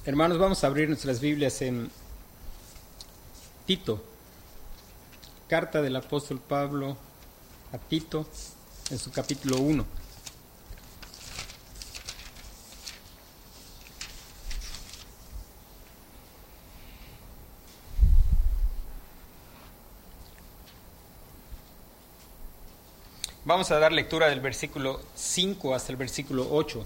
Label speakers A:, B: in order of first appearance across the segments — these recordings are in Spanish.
A: Hermanos, vamos a abrir nuestras Biblias en Tito, carta del apóstol Pablo a Tito, en su capítulo 1. Vamos a dar lectura del versículo 5 hasta el versículo 8,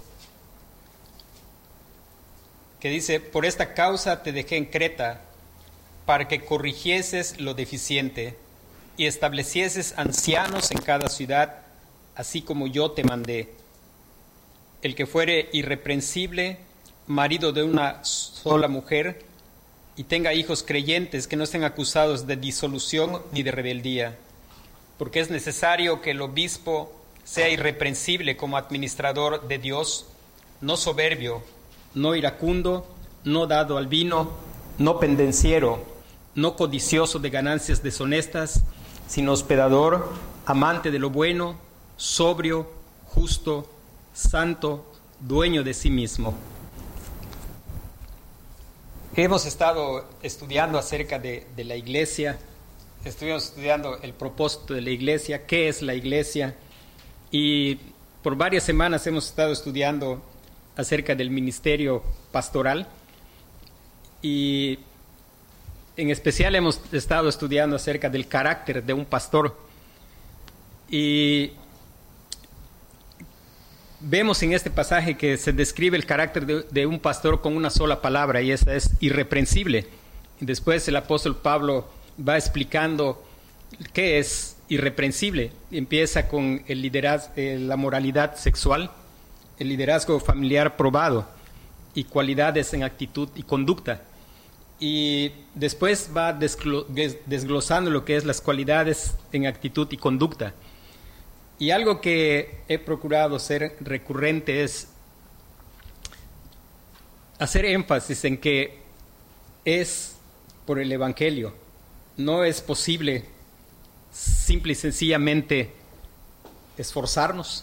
A: que dice: por esta causa te dejé en Creta, para que corrigieses lo deficiente y establecieses ancianos en cada ciudad, así como yo te mandé. El que fuere irreprensible, marido de una sola mujer, y tenga hijos creyentes que no estén acusados de disolución ni de rebeldía, porque es necesario que el obispo sea irreprensible como administrador de Dios, no soberbio, no iracundo, no dado al vino, no pendenciero, no codicioso de ganancias deshonestas, sino hospedador, amante de lo bueno, sobrio, justo, santo, dueño de sí mismo. Hemos estado estudiando acerca de la iglesia. Estuvimos estudiando el propósito de la iglesia, qué es la iglesia, y por varias semanas hemos estado estudiando acerca del ministerio pastoral, y en especial hemos estado estudiando acerca del carácter de un pastor. Y vemos en este pasaje que se describe el carácter de un pastor con una sola palabra, y esa es irreprensible. Y después el apóstol Pablo va explicando qué es irreprensible. Empieza con el liderazgo, la moralidad sexual, el liderazgo familiar probado y cualidades en actitud y conducta. Y después va desglosando lo que es las cualidades en actitud y conducta. Y algo que he procurado ser recurrente es hacer énfasis en que es por el Evangelio. No es posible simple y sencillamente esforzarnos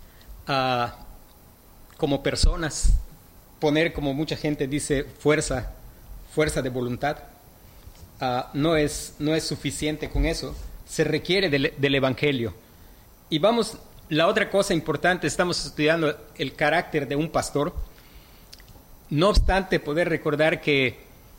A: como personas, poner, como mucha gente dice, fuerza de voluntad. No es suficiente con eso. Se requiere del Evangelio. Y vamos, la otra cosa importante, estamos estudiando el carácter de un pastor. No obstante, poder recordar que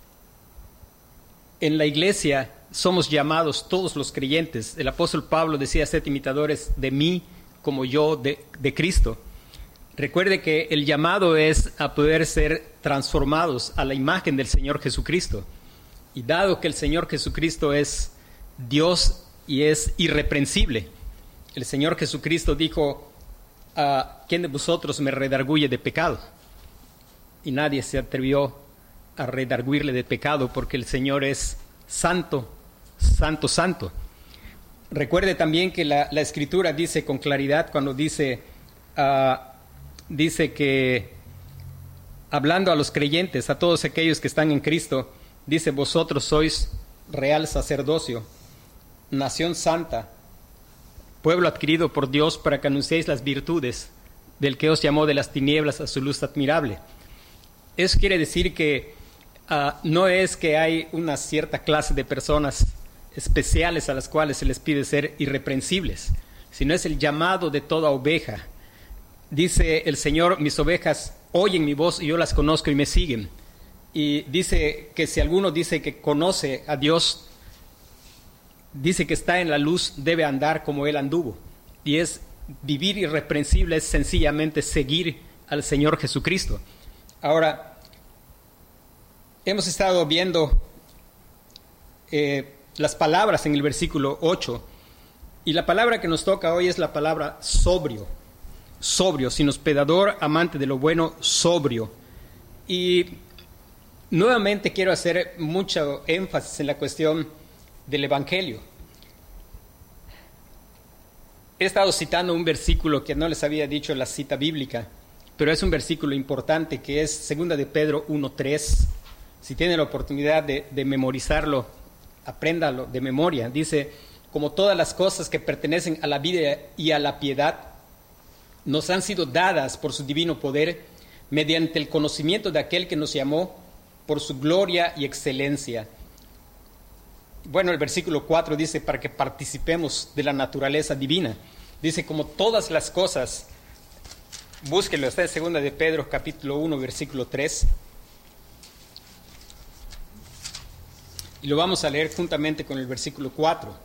A: en la iglesia somos llamados todos los creyentes. El apóstol Pablo decía: sed imitadores de mí como yo de Cristo. Recuerde que el llamado es a poder ser transformados a la imagen del Señor Jesucristo. Y dado que el Señor Jesucristo es Dios y es irreprensible, el Señor Jesucristo dijo: ¿quién de vosotros me redarguye de pecado? Y nadie se atrevió a redarguirle de pecado, porque el Señor es santo, santo, santo. Recuerde también que la Escritura dice con claridad, cuando dice que, hablando a los creyentes, a todos aquellos que están en Cristo, dice: vosotros sois real sacerdocio, nación santa, pueblo adquirido por Dios, para que anunciéis las virtudes del que os llamó de las tinieblas a su luz admirable. Eso quiere decir que no es que hay una cierta clase de personas especiales a las cuales se les pide ser irreprensibles, sino es el llamado de toda oveja. Dice el Señor: mis ovejas oyen mi voz y yo las conozco y me siguen. Y dice que si alguno dice que conoce a Dios, dice que está en la luz, debe andar como Él anduvo. Y es vivir irreprensible, es sencillamente seguir al Señor Jesucristo. Ahora, hemos estado viendo las palabras en el versículo 8, y la palabra que nos toca hoy es la palabra sobrio. Sobrio, sin hospedador, amante de lo bueno, sobrio. Y nuevamente quiero hacer mucho énfasis en la cuestión del Evangelio. He estado citando un versículo que no les había dicho la cita bíblica, pero es un versículo importante, que es 2 de Pedro 1:3. Si tienen la oportunidad de memorizarlo, apréndalo de memoria. Dice: como todas las cosas que pertenecen a la vida y a la piedad nos han sido dadas por su divino poder, mediante el conocimiento de aquel que nos llamó por su gloria y excelencia. Bueno, el versículo 4 dice, para que participemos de la naturaleza divina. Dice, como todas las cosas, búsquenlo, está en 2 de Pedro, capítulo 1, versículo 3. Y lo vamos a leer juntamente con el versículo 4.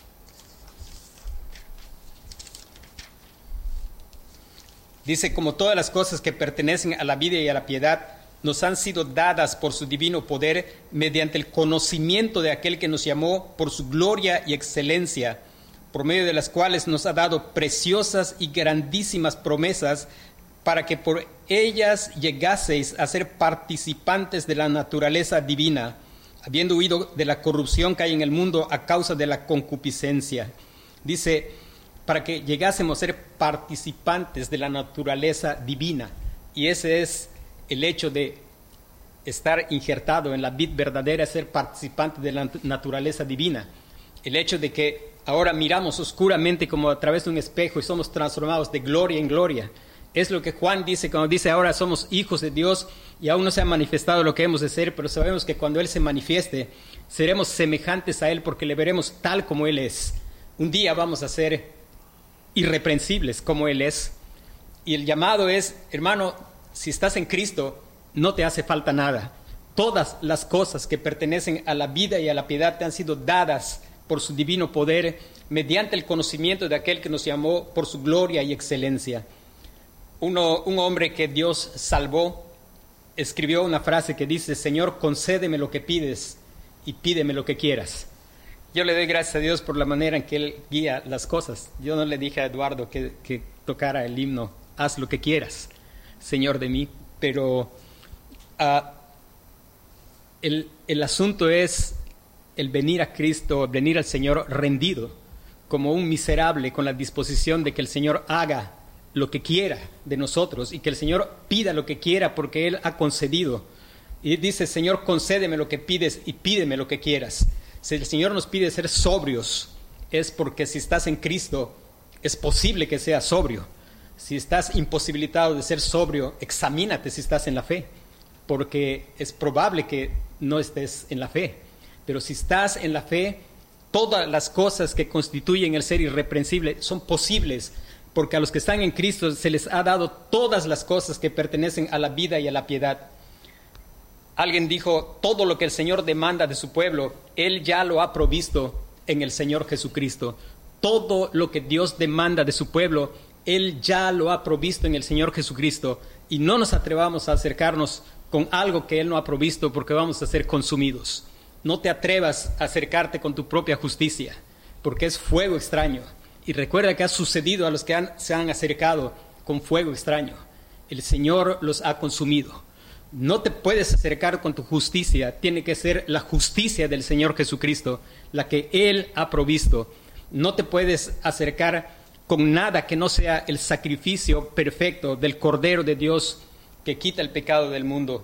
A: Dice, como todas las cosas que pertenecen a la vida y a la piedad, nos han sido dadas por su divino poder mediante el conocimiento de aquel que nos llamó por su gloria y excelencia, por medio de las cuales nos ha dado preciosas y grandísimas promesas para que por ellas llegaseis a ser participantes de la naturaleza divina, habiendo huido de la corrupción que hay en el mundo a causa de la concupiscencia. Dice, para que llegásemos a ser participantes de la naturaleza divina. Y ese es el hecho de estar injertado en la vid verdadera, ser participante de la naturaleza divina. El hecho de que ahora miramos oscuramente como a través de un espejo y somos transformados de gloria en gloria. Es lo que Juan dice cuando dice ahora somos hijos de Dios y aún no se ha manifestado lo que hemos de ser, pero sabemos que cuando Él se manifieste seremos semejantes a Él porque le veremos tal como Él es. Un día vamos a ser irreprensibles como Él es. Y el llamado es, hermano, si estás en Cristo, no te hace falta nada. Todas las cosas que pertenecen a la vida y a la piedad te han sido dadas por su divino poder, mediante el conocimiento de aquel que nos llamó por su gloria y excelencia. Un hombre que Dios salvó escribió una frase que dice, Señor, concédeme lo que pides y pídeme lo que quieras. Yo le doy gracias a Dios por la manera en que Él guía las cosas. Yo no le dije a Eduardo que tocara el himno, haz lo que quieras, Señor de mí, pero el asunto es el venir a Cristo, venir al Señor rendido, como un miserable, con la disposición de que el Señor haga lo que quiera de nosotros y que el Señor pida lo que quiera porque Él ha concedido. Y dice, Señor, concédeme lo que pides y pídeme lo que quieras. Si el Señor nos pide ser sobrios, es porque si estás en Cristo, es posible que seas sobrio. Si estás imposibilitado de ser sobrio, examínate si estás en la fe, porque es probable que no estés en la fe. Pero si estás en la fe, todas las cosas que constituyen el ser irreprensible son posibles, porque a los que están en Cristo se les ha dado todas las cosas que pertenecen a la vida y a la piedad. Alguien dijo, todo lo que el Señor demanda de su pueblo, Él ya lo ha provisto en el Señor Jesucristo. Todo lo que Dios demanda de su pueblo, Él ya lo ha provisto en el Señor Jesucristo. Y no nos atrevamos a acercarnos con algo que Él no ha provisto porque vamos a ser consumidos. No te atrevas a acercarte con tu propia justicia, porque es fuego extraño. Y recuerda que ha sucedido a los que se han acercado con fuego extraño. El Señor los ha consumido. No te puedes acercar con tu justicia, tiene que ser la justicia del Señor Jesucristo, la que Él ha provisto. No te puedes acercar con nada que no sea el sacrificio perfecto del Cordero de Dios que quita el pecado del mundo.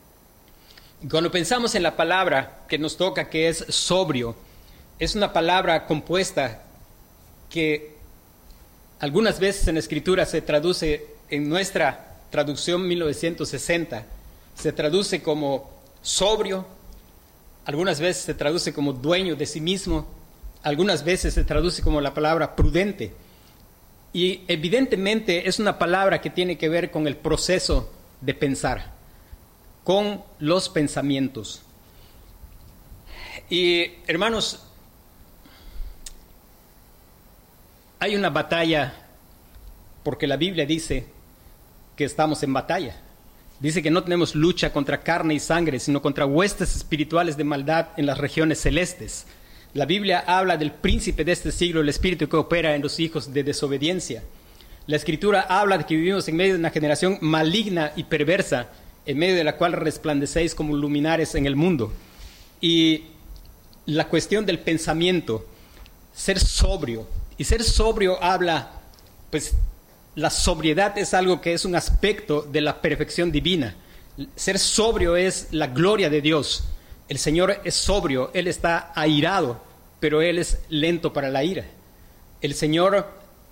A: Cuando pensamos en la palabra que nos toca, que es sobrio, es una palabra compuesta que algunas veces en la Escritura se traduce, en nuestra traducción 1960, se traduce como sobrio, algunas veces se traduce como dueño de sí mismo, algunas veces se traduce como la palabra prudente. Y evidentemente es una palabra que tiene que ver con el proceso de pensar, con los pensamientos. Y hermanos, hay una batalla, porque la Biblia dice que estamos en batalla. Dice que no tenemos lucha contra carne y sangre, sino contra huestes espirituales de maldad en las regiones celestes. La Biblia habla del príncipe de este siglo, el espíritu que opera en los hijos de desobediencia. La Escritura habla de que vivimos en medio de una generación maligna y perversa, en medio de la cual resplandecéis como luminares en el mundo. Y la cuestión del pensamiento, ser sobrio. Y ser sobrio habla, pues, la sobriedad es algo que es un aspecto de la perfección divina. Ser sobrio es la gloria de Dios. El Señor es sobrio, Él está airado, pero Él es lento para la ira. El Señor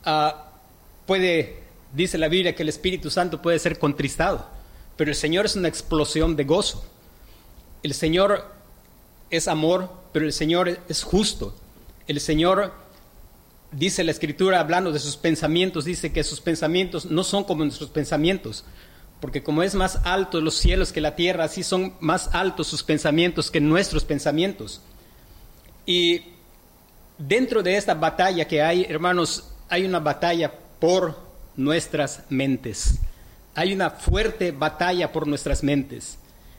A: dice la Biblia que el Espíritu Santo puede ser contristado, pero el Señor es una explosión de gozo. El Señor es amor, pero el Señor es justo. El Señor, dice la Escritura, hablando de sus pensamientos, dice que sus pensamientos no son como nuestros pensamientos, porque como es más alto los cielos que la tierra, así son más altos sus pensamientos que nuestros pensamientos. Y dentro de esta batalla que hay, hermanos, hay una batalla por nuestras mentes. Hay una fuerte batalla por nuestras mentes.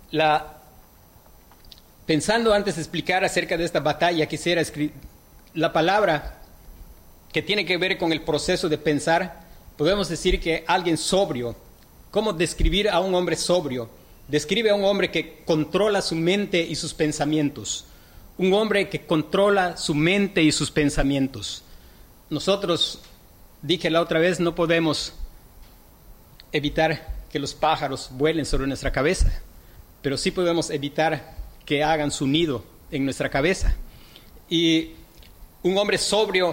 A: Pensando antes de explicar acerca de esta batalla, quisiera escribir la palabra que tiene que ver con el proceso de pensar. Podemos decir que alguien sobrio. ¿Cómo describir a un hombre sobrio? Describe a un hombre que controla su mente y sus pensamientos. Un hombre que controla su mente y sus pensamientos. Nosotros, dije la otra vez, no podemos evitar que los pájaros vuelen sobre nuestra cabeza, pero sí podemos evitar que hagan su nido en nuestra cabeza. Y un hombre sobrio,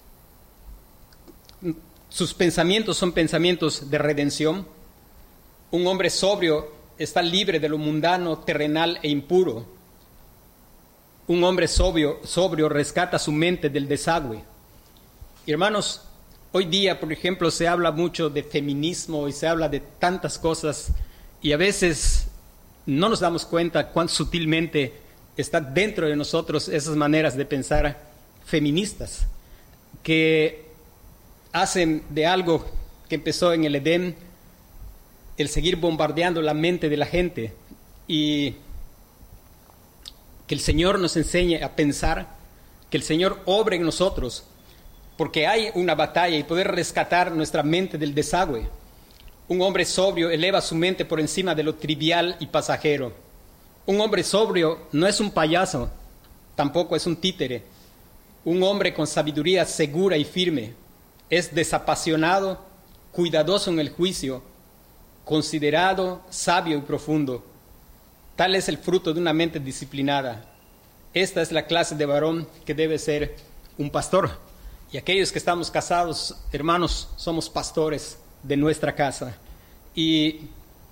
A: sus pensamientos son pensamientos de redención. Un hombre sobrio está libre de lo mundano, terrenal e impuro. Un hombre sobrio rescata su mente del desagüe. Y hermanos, hoy día, por ejemplo, se habla mucho de feminismo y se habla de tantas cosas, y a veces no nos damos cuenta cuán sutilmente está dentro de nosotros esas maneras de pensar feministas, que hacen de algo que empezó en el Edén, el seguir bombardeando la mente de la gente, y que el Señor nos enseñe a pensar, que el Señor obre en nosotros, porque hay una batalla y poder rescatar nuestra mente del desagüe. Un hombre sobrio eleva su mente por encima de lo trivial y pasajero. Un hombre sobrio no es un payaso, tampoco es un títere. Un hombre con sabiduría segura y firme es desapasionado, cuidadoso en el juicio, considerado, sabio y profundo. Tal es el fruto de una mente disciplinada. Esta es la clase de varón que debe ser un pastor. Y aquellos que estamos casados, hermanos, somos pastores de nuestra casa. Y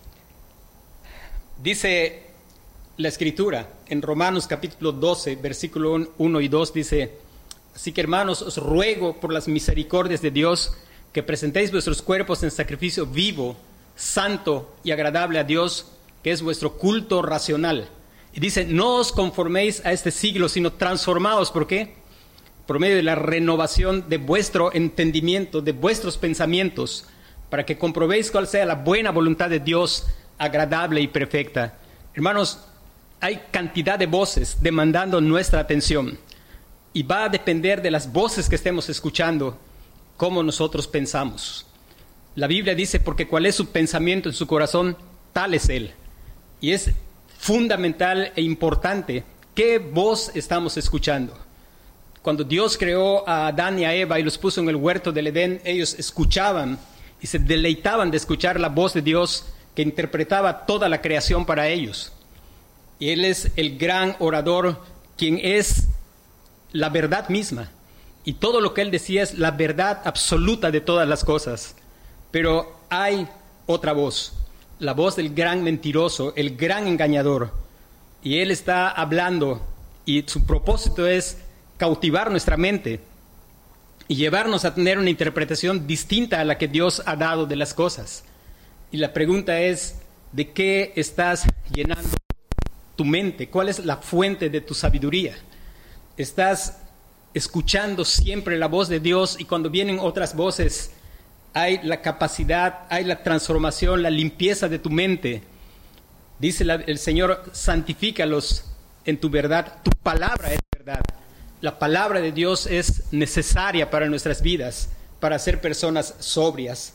A: dice la Escritura en Romanos capítulo 12, versículo 1 y 2, dice: así que, hermanos, os ruego por las misericordias de Dios que presentéis vuestros cuerpos en sacrificio vivo, santo y agradable a Dios, que es vuestro culto racional. Y dice: no os conforméis a este siglo, sino transformaos. ¿Por qué? Por medio de la renovación de vuestro entendimiento, de vuestros pensamientos, para que comprobéis cuál sea la buena voluntad de Dios, agradable y perfecta. Hermanos, hay cantidad de voces demandando nuestra atención, y va a depender de las voces que estemos escuchando, cómo nosotros pensamos. La Biblia dice: porque cuál es su pensamiento en su corazón, tal es él. Y es fundamental e importante qué voz estamos escuchando. Cuando Dios creó a Adán y a Eva y los puso en el huerto del Edén, ellos escuchaban y se deleitaban de escuchar la voz de Dios, que interpretaba toda la creación para ellos. Y Él es el gran orador, quien es la verdad misma. Y todo lo que Él decía es la verdad absoluta de todas las cosas. Pero hay otra voz, la voz del gran mentiroso, el gran engañador. Y Él está hablando, y su propósito es cautivar nuestra mente y llevarnos a tener una interpretación distinta a la que Dios ha dado de las cosas. Y la pregunta es: ¿de qué estás llenando tu mente? ¿Cuál es la fuente de tu sabiduría? ¿Estás escuchando siempre la voz de Dios, y cuando vienen otras voces hay la capacidad, hay la transformación, la limpieza de tu mente? Dice el Señor: santifícalos en tu verdad, tu palabra es verdad. La palabra de Dios es necesaria para nuestras vidas, para ser personas sobrias.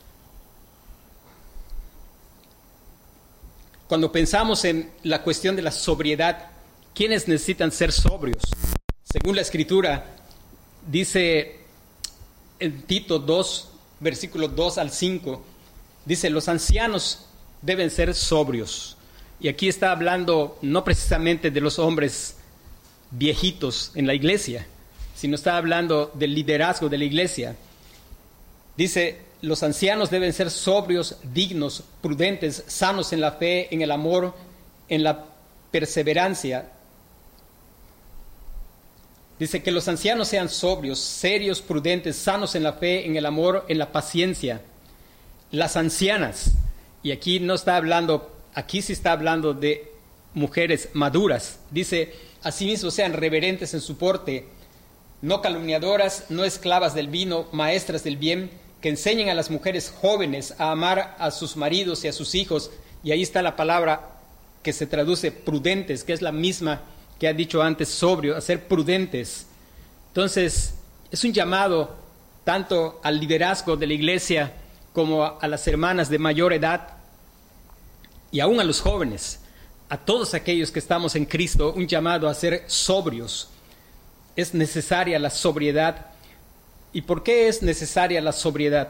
A: Cuando pensamos en la cuestión de la sobriedad, ¿quiénes necesitan ser sobrios? Según la Escritura, dice en Tito 2, versículos 2 al 5, dice: los ancianos deben ser sobrios. Y aquí está hablando no precisamente de los hombres viejitos en la iglesia, sino está hablando del liderazgo de la iglesia. Dice: los ancianos deben ser sobrios, dignos, prudentes, sanos en la fe, en el amor, en la perseverancia. Dice que los ancianos sean sobrios, serios, prudentes, sanos en la fe, en el amor, en la paciencia. Las ancianas, y aquí no está hablando, aquí sí está hablando de mujeres maduras. Dice, asimismo sean reverentes en su porte, no calumniadoras, no esclavas del vino, maestras del bien, que enseñen a las mujeres jóvenes a amar a sus maridos y a sus hijos. Y ahí está la palabra que se traduce prudentes, que es la misma que ha dicho antes sobrio, a ser prudentes. Entonces, es un llamado tanto al liderazgo de la iglesia como a las hermanas de mayor edad y aún a los jóvenes, a todos aquellos que estamos en Cristo, un llamado a ser sobrios. Es necesaria la sobriedad. ¿Y por qué es necesaria la sobriedad?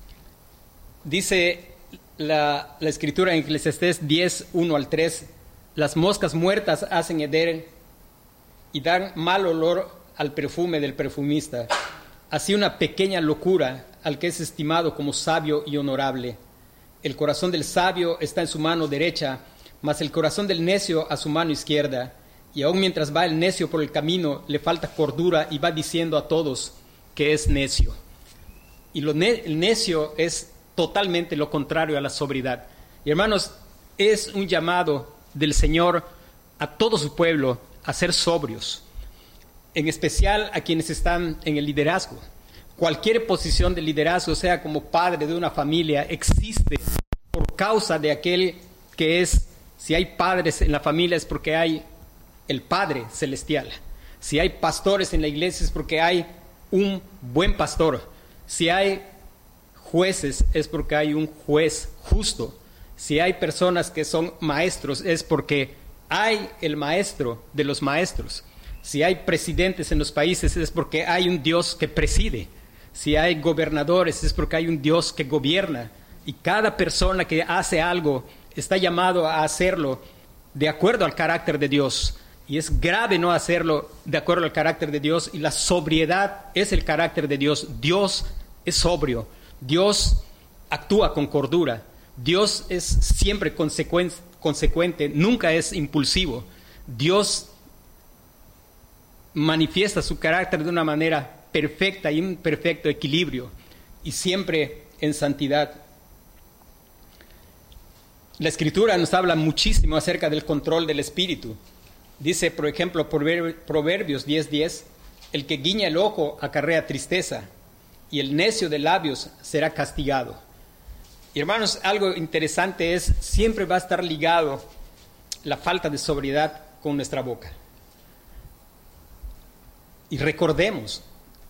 A: Dice la Escritura en Eclesiastés 10, 1 al 3, las moscas muertas hacen heder y dan mal olor al perfume del perfumista. Así una pequeña locura al que es estimado como sabio y honorable. El corazón del sabio está en su mano derecha, mas el corazón del necio a su mano izquierda. Y aun mientras va el necio por el camino, le falta cordura y va diciendo a todos que es necio. Y el necio es totalmente lo contrario a la sobriedad. Y hermanos, es un llamado del Señor a todo su pueblo a ser sobrios, en especial a quienes están en el liderazgo. Cualquier posición de liderazgo, sea como padre de una familia, existe por causa de aquel que es, si hay padres en la familia es porque hay el Padre Celestial. Si hay pastores en la iglesia es porque hay un buen pastor. Si hay jueces es porque hay un juez justo. Si hay personas que son maestros es porque hay el maestro de los maestros. Si hay presidentes en los países es porque hay un Dios que preside. Si hay gobernadores es porque hay un Dios que gobierna. Y cada persona que hace algo está llamado a hacerlo de acuerdo al carácter de Dios. Y es grave no hacerlo de acuerdo al carácter de Dios. Y la sobriedad es el carácter de Dios. Dios es sobrio. Dios actúa con cordura. Dios es siempre consecuente, nunca es impulsivo. Dios manifiesta su carácter de una manera perfecta y un perfecto equilibrio, y siempre en santidad. La Escritura nos habla muchísimo acerca del control del espíritu. Dice, por ejemplo, Proverbios 10:10, el que guiña el ojo acarrea tristeza, y el necio de labios será castigado. Y hermanos, algo interesante es, siempre va a estar ligado la falta de sobriedad con nuestra boca. Y recordemos,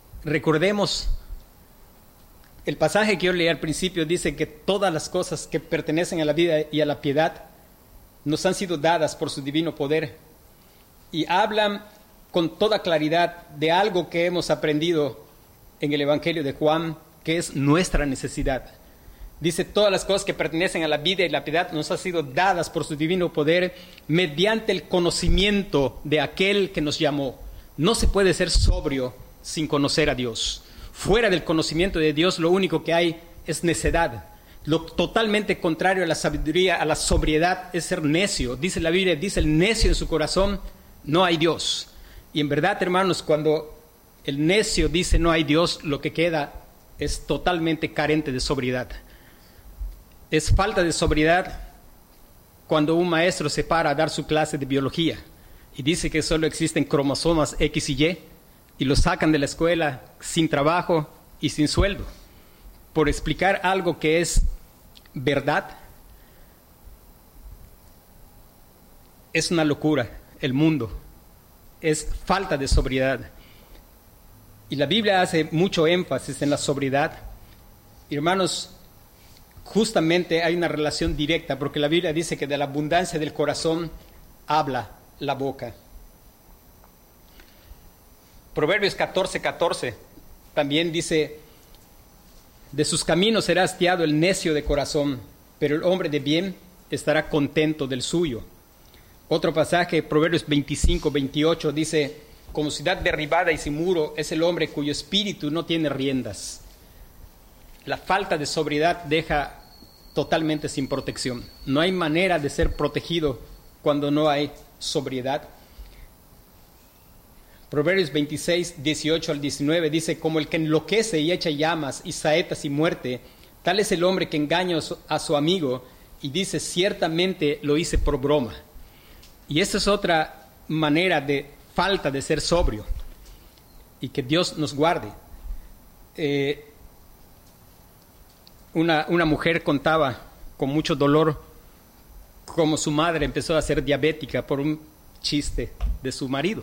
A: el pasaje que yo leí al principio dice que todas las cosas que pertenecen a la vida y a la piedad nos han sido dadas por su divino poder. Y hablan con toda claridad de algo que hemos aprendido en el Evangelio de Juan, que es nuestra necesidad. Dice, todas las cosas que pertenecen a la vida y la piedad nos han sido dadas por su divino poder mediante el conocimiento de aquel que nos llamó. No se puede ser sobrio sin conocer a Dios. Fuera del conocimiento de Dios, lo único que hay es necedad. Lo totalmente contrario a la sabiduría, a la sobriedad, es ser necio. Dice la Biblia, dice el necio en su corazón, no hay Dios. Y en verdad, hermanos, cuando el necio dice no hay Dios, lo que queda es totalmente carente de sobriedad. Es falta de sobriedad cuando un maestro se para a dar su clase de biología y dice que solo existen cromosomas X y Y, y lo sacan de la escuela sin trabajo y sin sueldo por explicar algo que es verdad. Es una locura el mundo, es falta de sobriedad. Y la Biblia hace mucho énfasis en la sobriedad. Hermanos, justamente hay una relación directa, porque la Biblia dice que de la abundancia del corazón habla la boca. Proverbios 14:14 también dice, de sus caminos será hastiado el necio de corazón, pero el hombre de bien estará contento del suyo. Otro pasaje, Proverbios 25:28 dice, como ciudad derribada y sin muro es el hombre cuyo espíritu no tiene riendas. La falta de sobriedad deja totalmente sin protección. No hay manera de ser protegido cuando no hay sobriedad. Proverbios 26, 18 al 19 dice: como el que enloquece y echa llamas y saetas y muerte, tal es el hombre que engaña a su amigo y dice: ciertamente lo hice por broma. Y esta es otra manera de falta de ser sobrio, y que Dios nos guarde. Una mujer contaba con mucho dolor cómo su madre empezó a ser diabética por un chiste de su marido.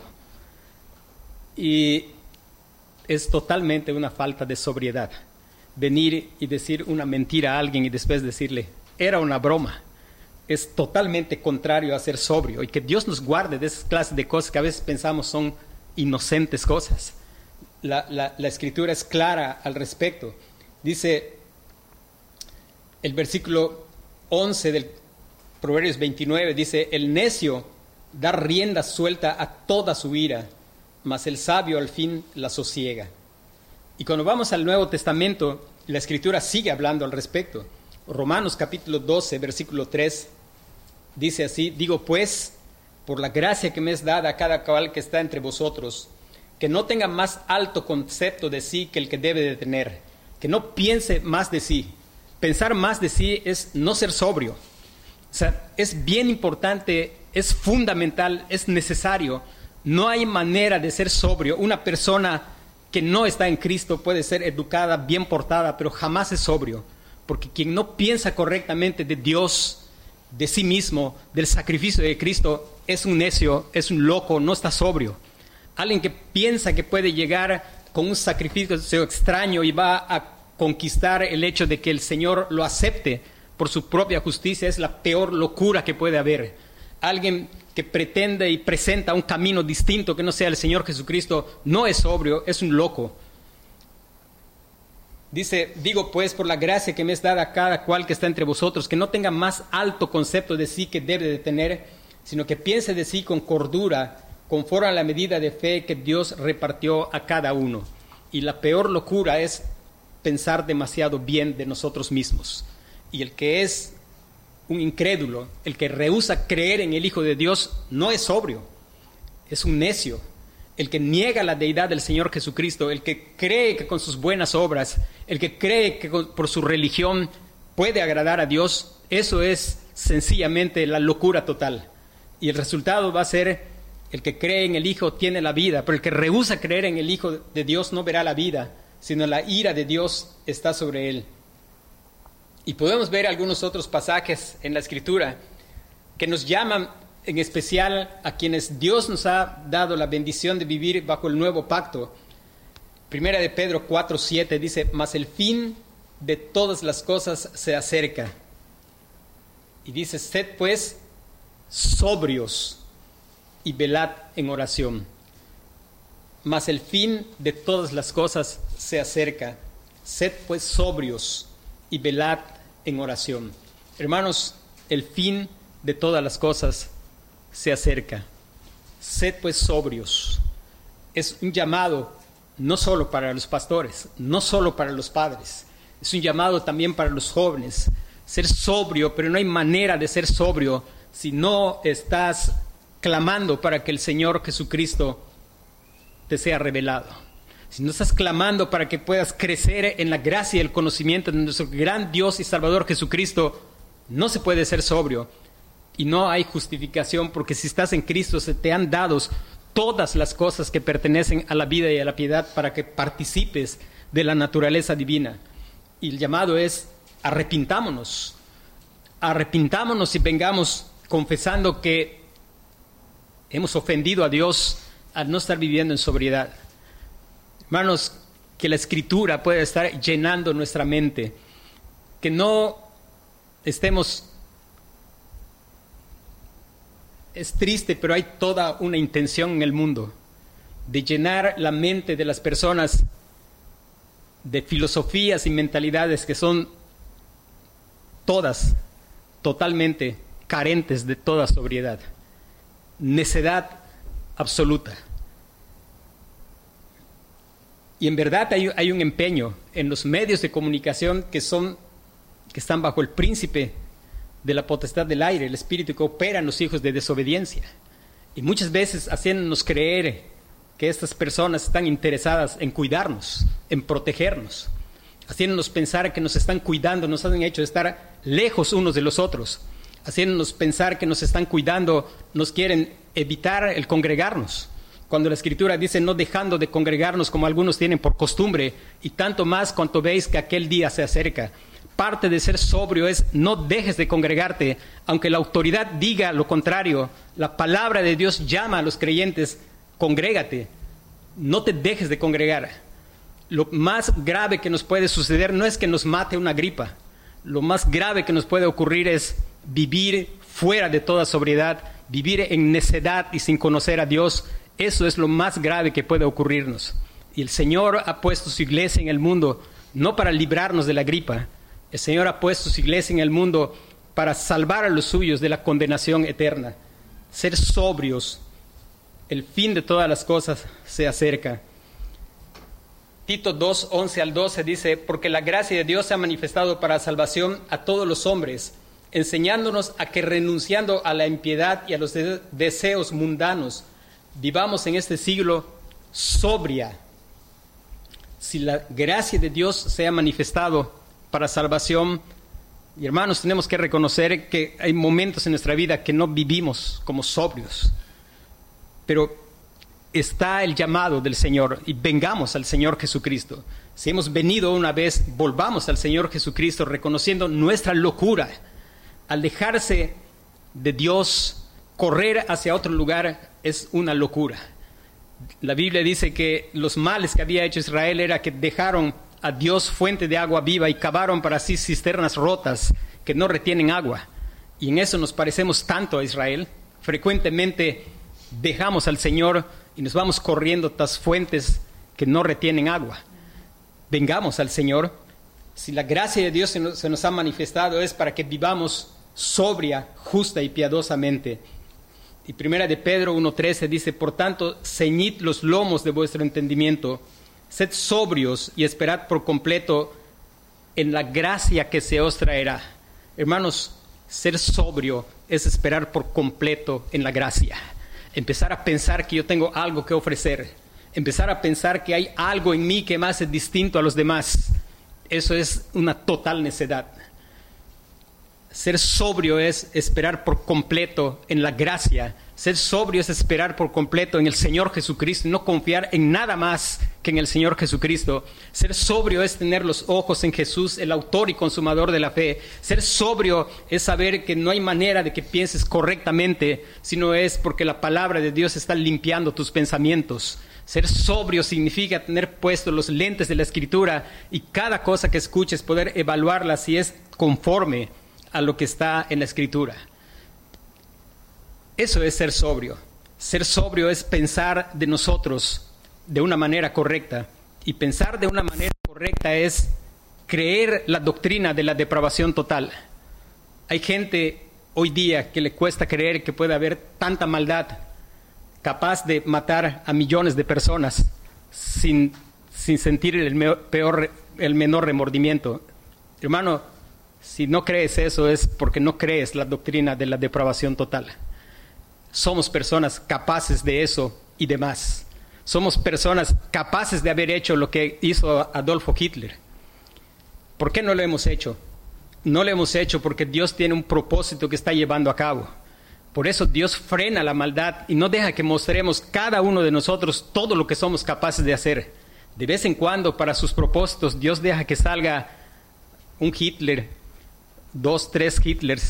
A: Y es totalmente una falta de sobriedad venir y decir una mentira a alguien y después decirle: era una broma. Es totalmente contrario a ser sobrio, y que Dios nos guarde de esas clases de cosas que a veces pensamos son inocentes cosas. La Escritura es clara al respecto. Dice el versículo 11 del Proverbios 29, dice: el necio da rienda suelta a toda su ira, mas el sabio al fin la sosiega. Y cuando vamos al Nuevo Testamento, la Escritura sigue hablando al respecto. Romanos capítulo 12, versículo 3, dice así: digo pues, por la gracia que me es dada a cada cabal que está entre vosotros, que no tenga más alto concepto de sí que el que debe de tener, que no piense más de sí. Pensar más de sí es no ser sobrio. O sea, es bien importante, es fundamental, es necesario. No hay manera de ser sobrio. Una persona que no está en Cristo puede ser educada, bien portada, pero jamás es sobrio. Porque quien no piensa correctamente de Dios, de sí mismo, del sacrificio de Cristo, es un necio, es un loco, no está sobrio. Alguien que piensa que puede llegar con un sacrificio extraño y va a conquistar el hecho de que el Señor lo acepte por su propia justicia es la peor locura que puede haber. Alguien que pretende y presenta un camino distinto que no sea el Señor Jesucristo no es sobrio, es un loco. Dice: digo pues, por la gracia que me es dada a cada cual que está entre vosotros, que no tenga más alto concepto de sí que debe de tener, sino que piense de sí con cordura, conforme a la medida de fe que Dios repartió a cada uno. Y la peor locura es pensar demasiado bien de nosotros mismos. Y el que es un incrédulo, el que rehúsa creer en el Hijo de Dios, no es sobrio, es un necio. El que niega la deidad del Señor Jesucristo, el que cree que con sus buenas obras, el que cree que por su religión puede agradar a Dios, eso es sencillamente la locura total. Y el resultado va a ser: el que cree en el Hijo tiene la vida, pero el que rehúsa creer en el Hijo de Dios no verá la vida, sino la ira de Dios está sobre él. Y podemos ver algunos otros pasajes en la Escritura que nos llaman en especial a quienes Dios nos ha dado la bendición de vivir bajo el nuevo pacto. Primera de Pedro 4:7 dice: mas el fin de todas las cosas se acerca. Y dice: sed pues sobrios y velad en oración. Mas el fin de todas las cosas se acerca. Sed pues sobrios y velad en oración. Hermanos, el fin de todas las cosas se acerca. Sed pues sobrios. Es un llamado no solo para los pastores, no solo para los padres, es un llamado también para los jóvenes. Ser sobrio, pero no hay manera de ser sobrio si no estás clamando para que el Señor Jesucristo te sea revelado. Si no estás clamando para que puedas crecer en la gracia y el conocimiento de nuestro gran Dios y Salvador Jesucristo, no se puede ser sobrio. Y no hay justificación, porque si estás en Cristo se te han dado todas las cosas que pertenecen a la vida y a la piedad para que participes de la naturaleza divina. Y el llamado es: arrepintámonos. Arrepintámonos y vengamos confesando que hemos ofendido a Dios al no estar viviendo en sobriedad. Hermanos, que la Escritura pueda estar llenando nuestra mente, que no estemos... Es triste, pero hay toda una intención en el mundo de llenar la mente de las personas de filosofías y mentalidades que son todas totalmente carentes de toda sobriedad. Necedad absoluta. Y en verdad hay un empeño en los medios de comunicación que están bajo el príncipe de la potestad del aire, el espíritu que opera en los hijos de desobediencia. y muchas veces haciéndonos creer que estas personas están interesadas en cuidarnos, en protegernos, haciéndonos pensar que nos están cuidando, nos han hecho estar lejos unos de los otros, haciéndonos pensar que nos están cuidando, nos quieren evitar el congregarnos. Cuando la Escritura dice no dejando de congregarnos como algunos tienen por costumbre, y tanto más cuanto veis que aquel día se acerca. Parte de ser sobrio es no dejes de congregarte, aunque la autoridad diga lo contrario. La palabra de Dios llama a los creyentes, congrégate, no te dejes de congregar. Lo más grave que nos puede suceder no es que nos mate una gripa. Lo más grave que nos puede ocurrir es vivir fuera de toda sobriedad, vivir en necedad y sin conocer a Dios. Eso es lo más grave que puede ocurrirnos. Y el Señor ha puesto su iglesia en el mundo no para librarnos de la gripa. El Señor ha puesto su iglesia en el mundo para salvar a los suyos de la condenación eterna. Ser sobrios. El fin de todas las cosas se acerca. Tito 2, 11 al 12 dice, porque la gracia de Dios se ha manifestado para salvación a todos los hombres, enseñándonos a que renunciando a la impiedad y a los deseos mundanos, vivamos en este siglo sobria. Si la gracia de Dios se ha manifestado para salvación, y hermanos, tenemos que reconocer que hay momentos en nuestra vida que no vivimos como sobrios, pero está el llamado del Señor y vengamos al Señor Jesucristo. Si hemos venido una vez, volvamos al Señor Jesucristo reconociendo nuestra locura. Al dejarse de Dios, correr hacia otro lugar es una locura. La Biblia dice que los males que había hecho Israel era que dejaron a Dios fuente de agua viva y cavaron para sí cisternas rotas que no retienen agua. Y en eso nos parecemos tanto a Israel. Frecuentemente dejamos al Señor y nos vamos corriendo tras fuentes que no retienen agua. Vengamos al Señor. Si la gracia de Dios se nos ha manifestado es para que vivamos sobria, justa y piadosamente. Y primera de Pedro 1:13 dice, por tanto, ceñid los lomos de vuestro entendimiento, sed sobrios y esperad por completo en la gracia que se os traerá. Hermanos, ser sobrio es esperar por completo en la gracia. Empezar a pensar que yo tengo algo que ofrecer. Empezar a pensar que hay algo en mí que me hace distinto a los demás. Eso es una total necedad. Ser sobrio es esperar por completo en la gracia. Ser sobrio es esperar por completo en el Señor Jesucristo y no confiar en nada más que en el Señor Jesucristo. Ser sobrio es tener los ojos en Jesús, el autor y consumador de la fe. Ser sobrio es saber que no hay manera de que pienses correctamente, sino es porque la palabra de Dios está limpiando tus pensamientos. Ser sobrio significa tener puestos los lentes de la Escritura y cada cosa que escuches poder evaluarla si es conforme a lo que está en la Escritura. Eso es ser sobrio. Ser sobrio es pensar de nosotros de una manera correcta. Y pensar de una manera correcta es creer la doctrina de la depravación total. Hay gente hoy día que le cuesta creer que puede haber tanta maldad capaz de matar a millones de personas sin sentir el menor remordimiento. Hermano, si no crees eso es porque no crees la doctrina de la depravación total. Somos personas capaces de eso y de más. Somos personas capaces de haber hecho lo que hizo Adolfo Hitler. ¿Por qué no lo hemos hecho? No lo hemos hecho porque Dios tiene un propósito que está llevando a cabo. Por eso Dios frena la maldad y no deja que mostremos cada uno de nosotros todo lo que somos capaces de hacer. De vez en cuando, para sus propósitos, Dios deja que salga un Hitler, 2, 3 Hitlers.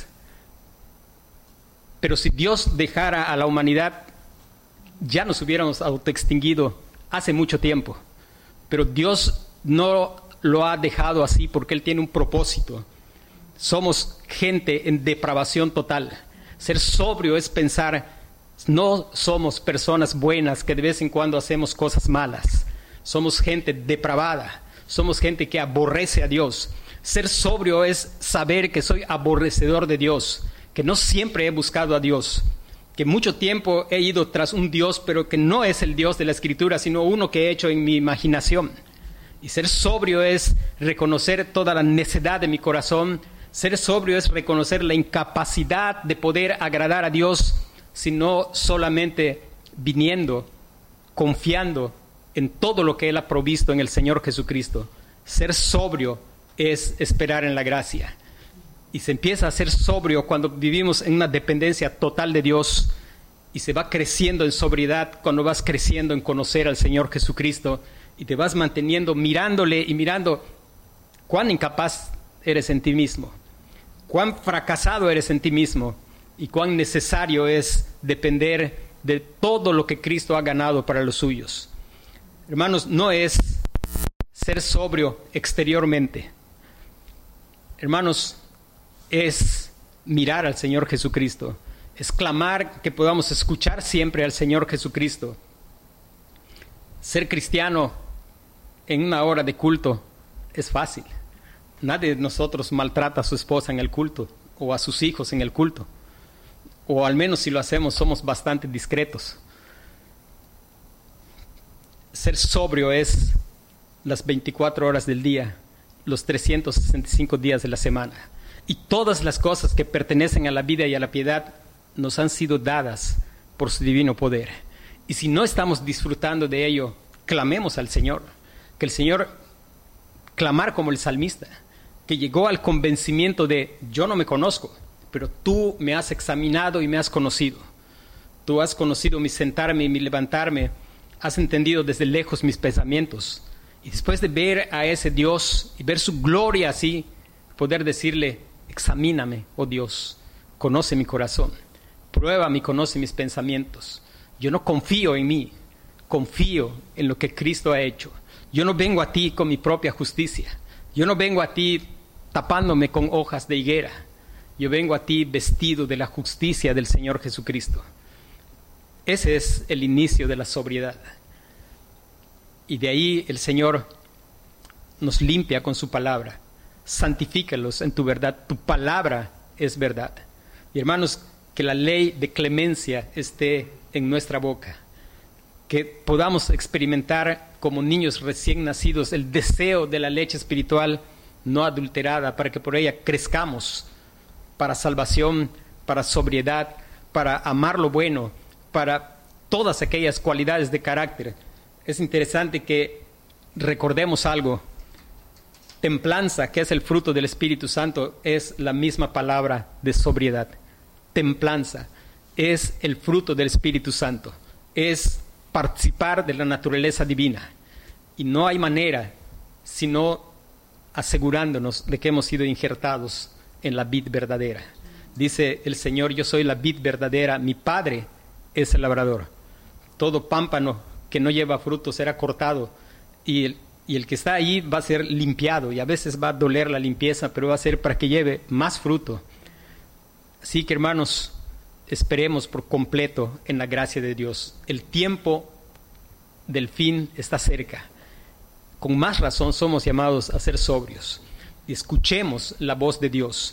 A: Pero si Dios dejara a la humanidad, ya nos hubiéramos autoextinguido hace mucho tiempo. Pero Dios no lo ha dejado así porque Él tiene un propósito. Somos gente en depravación total. Ser sobrio es pensar, no somos personas buenas que de vez en cuando hacemos cosas malas. Somos gente depravada. Somos gente que aborrece a Dios. Ser sobrio es saber que soy aborrecedor de Dios, que no siempre he buscado a Dios, que mucho tiempo he ido tras un Dios, pero que no es el Dios de la Escritura, sino uno que he hecho en mi imaginación. Y ser sobrio es reconocer toda la necedad de mi corazón. Ser sobrio es reconocer la incapacidad de poder agradar a Dios sino solamente viniendo, confiando en todo lo que Él ha provisto en el Señor Jesucristo. Ser sobrio es esperar en la gracia. Y se empieza a ser sobrio cuando vivimos en una dependencia total de Dios, y se va creciendo en sobriedad cuando vas creciendo en conocer al Señor Jesucristo, y te vas manteniendo mirándole y mirando cuán incapaz eres en ti mismo, cuán fracasado eres en ti mismo, y cuán necesario es depender de todo lo que Cristo ha ganado para los suyos. Hermanos, no es ser sobrio exteriormente. Hermanos, es mirar al Señor Jesucristo, es clamar que podamos escuchar siempre al Señor Jesucristo. Ser cristiano en una hora de culto es fácil. Nadie de nosotros maltrata a su esposa en el culto o a sus hijos en el culto. O al menos si lo hacemos somos bastante discretos. Ser sobrio es las 24 horas del día, los 365 días de la semana. Y todas las cosas que pertenecen a la vida y a la piedad nos han sido dadas por su divino poder. Y si no estamos disfrutando de ello, clamemos al Señor. Que el Señor, clamar como el salmista, que llegó al convencimiento de: yo no me conozco, pero tú me has examinado y me has conocido. Tú has conocido mi sentarme y mi levantarme, has entendido desde lejos mis pensamientos. Y después de ver a ese Dios y ver su gloria así, poder decirle: examíname, oh Dios, conoce mi corazón, pruébame y conoce mis pensamientos. Yo no confío en mí, confío en lo que Cristo ha hecho. Yo no vengo a ti con mi propia justicia. Yo no vengo a ti tapándome con hojas de higuera. Yo vengo a ti vestido de la justicia del Señor Jesucristo. Ese es el inicio de la sobriedad. Y de ahí el Señor nos limpia con su palabra. Santifícalos en tu verdad. Tu palabra es verdad. Y hermanos, que la ley de clemencia esté en nuestra boca. Que podamos experimentar como niños recién nacidos el deseo de la leche espiritual no adulterada, para que por ella crezcamos para salvación, para sobriedad, para amar lo bueno, para todas aquellas cualidades de carácter. Es interesante que recordemos algo. Templanza, que es el fruto del Espíritu Santo, es la misma palabra de sobriedad. Templanza es el fruto del Espíritu Santo, es participar de la naturaleza divina. Y no hay manera sino asegurándonos de que hemos sido injertados en la vid verdadera. Dice el Señor: yo soy la vid verdadera, mi Padre es el labrador. Todo pámpano que no lleva fruto será cortado, y el que está ahí va a ser limpiado, y a veces va a doler la limpieza, pero va a ser para que lleve más fruto. Así que, hermanos, esperemos por completo en la gracia de Dios. El tiempo del fin está cerca. Con más razón somos llamados a ser sobrios y escuchemos la voz de Dios.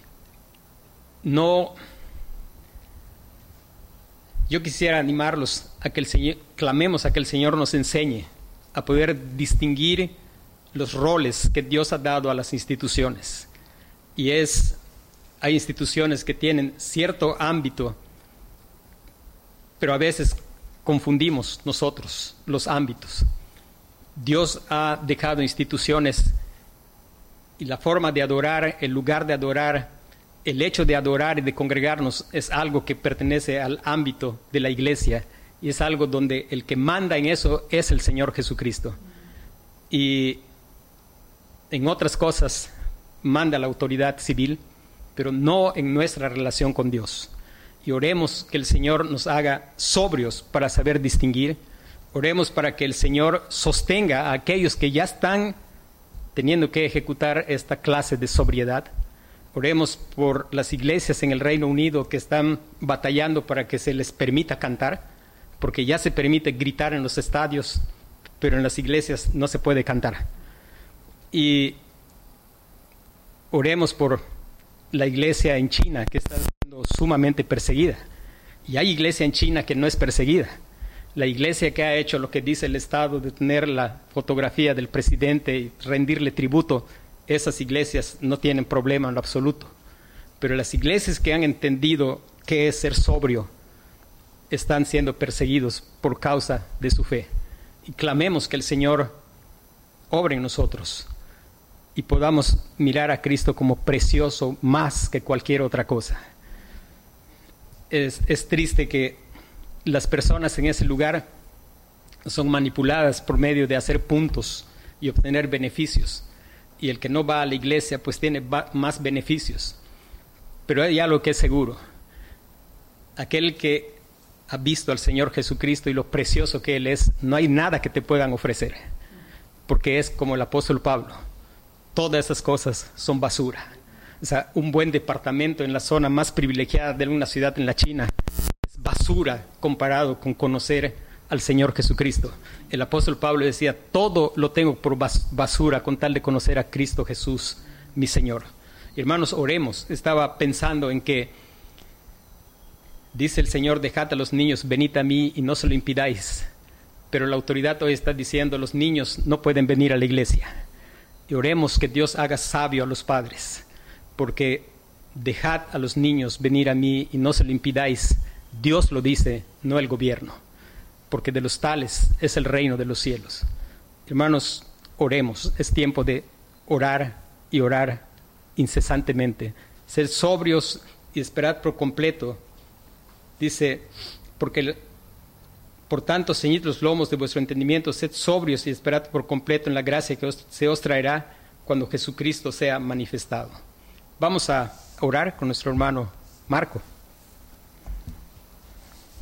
A: Yo quisiera animarlos a que clamemos a que el Señor nos enseñe a poder distinguir los roles que Dios ha dado a las instituciones. Y hay instituciones que tienen cierto ámbito, pero a veces confundimos nosotros los ámbitos. Dios ha dejado instituciones, y la forma de adorar, el lugar de adorar, el hecho de adorar y de congregarnos es algo que pertenece al ámbito de la iglesia, y es algo donde el que manda en eso es el Señor Jesucristo. Y en otras cosas manda la autoridad civil, pero no en nuestra relación con Dios. Y oremos que el Señor nos haga sobrios para saber distinguir. Oremos para que el Señor sostenga a aquellos que ya están teniendo que ejecutar esta clase de sobriedad. Oremos por las iglesias en el Reino Unido que están batallando para que se les permita cantar, porque ya se permite gritar en los estadios, pero en las iglesias no se puede cantar. Y oremos por la iglesia en China, que está siendo sumamente perseguida. Y hay iglesia en China que no es perseguida. La iglesia que ha hecho lo que dice el Estado de tener la fotografía del presidente y rendirle tributo, esas iglesias no tienen problema en lo absoluto. Pero las iglesias que han entendido qué es ser sobrio, están siendo perseguidos por causa de su fe. Y clamemos que el Señor obre en nosotros y podamos mirar a Cristo como precioso más que cualquier otra cosa. Es triste que las personas en ese lugar son manipuladas por medio de hacer puntos y obtener beneficios. Y el que no va a la iglesia pues tiene más beneficios. Pero hay algo que es seguro. Aquel que ha visto al Señor Jesucristo y lo precioso que Él es, no hay nada que te puedan ofrecer. Porque es como el apóstol Pablo. Todas esas cosas son basura. O sea, un buen departamento en la zona más privilegiada de una ciudad en la China es basura comparado con conocer al Señor Jesucristo. El apóstol Pablo decía, todo lo tengo por basura con tal de conocer a Cristo Jesús, mi Señor. Hermanos, oremos. Estaba pensando en que dice el Señor, dejad a los niños, venid a mí y no se lo impidáis. Pero la autoridad hoy está diciendo, los niños no pueden venir a la iglesia. Y oremos que Dios haga sabio a los padres, porque dejad a los niños venir a mí y no se lo impidáis. Dios lo dice, no el gobierno, porque de los tales es el reino de los cielos. Hermanos, oremos. Es tiempo de orar y orar incesantemente. Ser sobrios y esperad por completo. Dice, por tanto, ceñid los lomos de vuestro entendimiento, sed sobrios y esperad por completo en la gracia que se os traerá cuando Jesucristo sea manifestado. Vamos a orar con nuestro hermano Marco.